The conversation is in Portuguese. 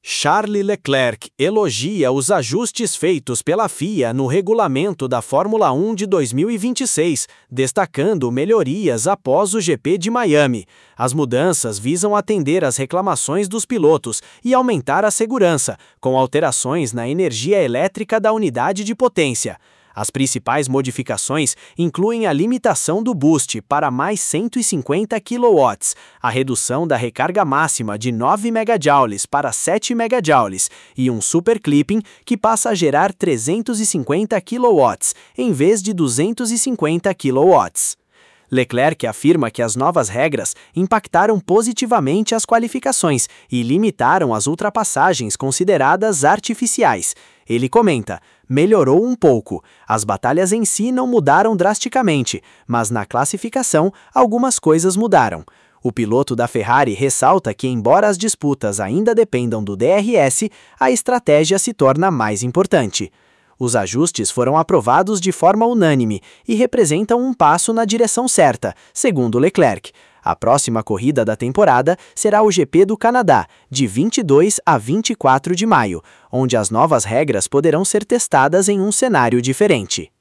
Charles Leclerc elogia os ajustes feitos pela FIA no regulamento da Fórmula 1 de 2026, destacando melhorias após o GP de Miami. As mudanças visam atender às reclamações dos pilotos e aumentar a segurança, com alterações na energia elétrica da unidade de potência. As principais modificações incluem a limitação do boost para mais 150 kW, a redução da recarga máxima de 9 MJ para 7 MJ e um super clipping que passa a gerar 350 kW em vez de 250 kW. Leclerc afirma que as novas regras impactaram positivamente as qualificações e limitaram as ultrapassagens consideradas artificiais. Ele comenta: melhorou um pouco. As batalhas em si não mudaram drasticamente, mas na classificação algumas coisas mudaram. O piloto da Ferrari ressalta que, embora as disputas ainda dependam do DRS, a estratégia se torna mais importante. Os ajustes foram aprovados de forma unânime e representam um passo na direção certa, segundo Leclerc. A próxima corrida da temporada será o GP do Canadá, de 22 a 24 de maio, onde as novas regras poderão ser testadas em um cenário diferente.